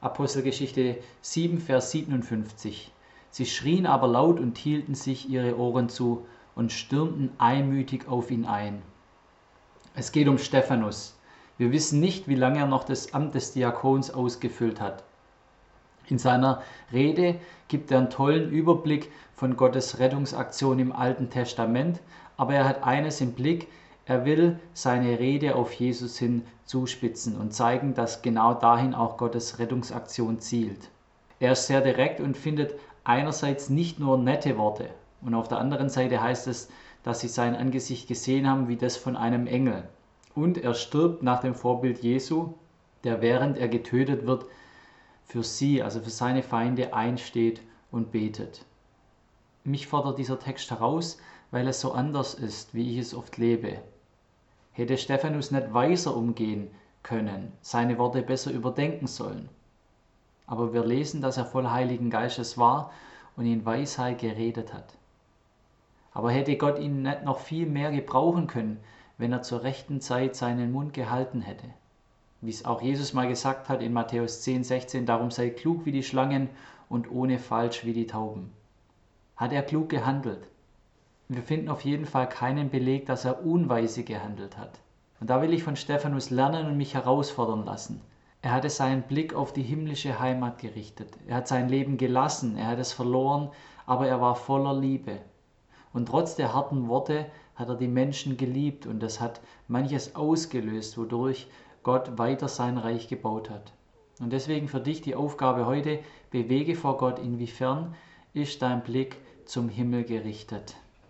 Apostelgeschichte 7, Vers 57. Sie schrien aber laut und hielten sich ihre Ohren zu und stürmten einmütig auf ihn ein. Es geht um Stephanus. Wir wissen nicht, wie lange er noch das Amt des Diakons ausgefüllt hat. In seiner Rede gibt er einen tollen Überblick von Gottes Rettungsaktion im Alten Testament, aber er hat eines im Blick: Er will seine Rede auf Jesus hin zuspitzen und zeigen, dass genau dahin auch Gottes Rettungsaktion zielt. Er ist sehr direkt und findet einerseits nicht nur nette Worte, und auf der anderen Seite heißt es, dass sie sein Angesicht gesehen haben wie das von einem Engel. Und er stirbt nach dem Vorbild Jesu, der während er getötet wird, für sie, also für seine Feinde, einsteht und betet. Mich fordert dieser Text heraus, weil es so anders ist, wie ich es oft lebe. Hätte Stephanus nicht weiser umgehen können, seine Worte besser überdenken sollen. Aber wir lesen, dass er voll Heiligen Geistes war und in Weisheit geredet hat. Aber hätte Gott ihn nicht noch viel mehr gebrauchen können, wenn er zur rechten Zeit seinen Mund gehalten hätte? Wie es auch Jesus mal gesagt hat in Matthäus 10, 16, darum sei klug wie die Schlangen und ohne Falsch wie die Tauben. Hat er klug gehandelt? Wir finden auf jeden Fall keinen Beleg, dass er unweise gehandelt hat. Und da will ich von Stephanus lernen und mich herausfordern lassen. Er hatte seinen Blick auf die himmlische Heimat gerichtet. Er hat sein Leben gelassen, er hat es verloren, aber er war voller Liebe. Und trotz der harten Worte hat er die Menschen geliebt und das hat manches ausgelöst, wodurch Gott weiter sein Reich gebaut hat. Und deswegen für dich die Aufgabe heute: Bewege vor Gott, inwiefern ist dein Blick zum Himmel gerichtet.